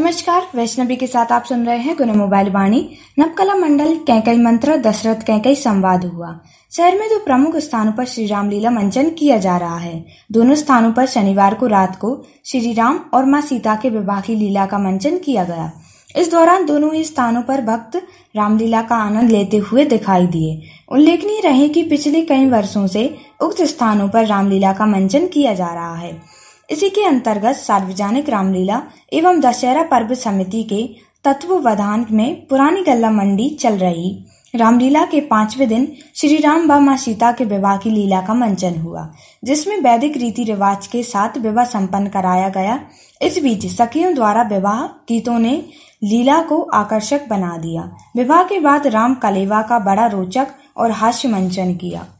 नमस्कार, वैष्णवी के साथ आप सुन रहे हैं गुना मोबाइल वाणी। नवकला मंडल कैकई मंत्र दशरथ कैकई संवाद हुआ। शहर में दो प्रमुख स्थानों पर श्री रामलीला मंचन किया जा रहा है। दोनों स्थानों पर शनिवार को रात को श्री राम और मां सीता के विवाह की लीला का मंचन किया गया। इस दौरान दोनों ही स्थानों पर भक्त रामलीला का आनंद लेते हुए दिखाई दिए। उल्लेखनीय रहे कि पिछले कई वर्षों से उक्त स्थानों पर रामलीला का मंचन किया जा रहा है। इसी के अंतर्गत सार्वजनिक रामलीला एवं दशहरा पर्व समिति के तत्वावधान में पुरानी गल्ला मंडी चल रही रामलीला के 5वें दिन श्री राम व मां सीता के विवाह की लीला का मंचन हुआ, जिसमें वैदिक रीति रिवाज के साथ विवाह संपन्न कराया गया। इस बीच सखियों द्वारा विवाह गीतों ने लीला को आकर्षक बना दिया। विवाह के बाद राम कलेवा का बड़ा रोचक और हास्य मंचन किया।